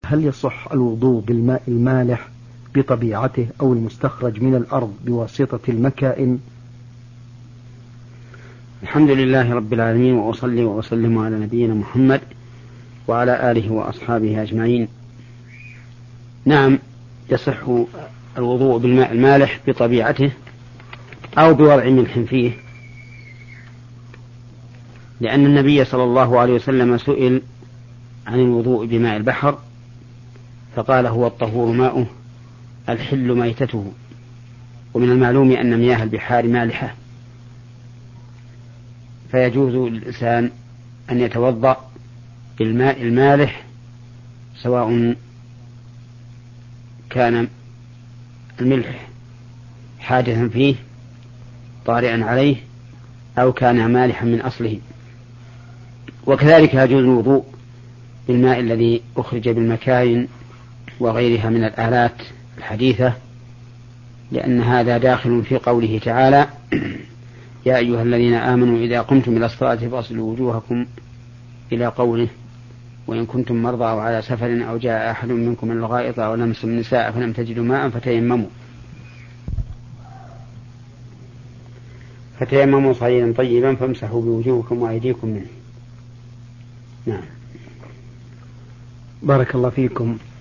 هل يصح الوضوء بالماء المالح بطبيعته أو المستخرج من الأرض بواسطة المكائن؟ الحمد لله رب العالمين، وأصلي وأسلم على نبينا محمد وعلى آله وأصحابه أجمعين. نعم، يصح الوضوء بالماء المالح بطبيعته أو بوضع ملح فيه، لأن النبي صلى الله عليه وسلم سئل عن الوضوء بماء البحر فقال: هو الطهور ماؤه الحل ميتته. ومن المعلوم أن مياه البحار مالحة، فيجوز للإنسان أن يتوضأ بالماء المالح سواء كان الملح حادثا فيه طارئا عليه أو كان مالحا من أصله. وكذلك يجوز الوضوء بالماء الذي أخرج بالمكاين وغيرها من الآلات الحديثة، لأن هذا داخل في قوله تعالى: يا أيها الذين آمنوا إذا قمتم إلى الصلاة فاغسلوا وجوهكم، إلى قوله: وإن كنتم مرضى أو على سفر أو جاء أحد منكم من الغائط أو لمستم النساء فلم تجدوا ماء فتيمموا صعيدا طيبا فامسحوا بوجوهكم وأيديكم منه. نعم. بارك الله فيكم.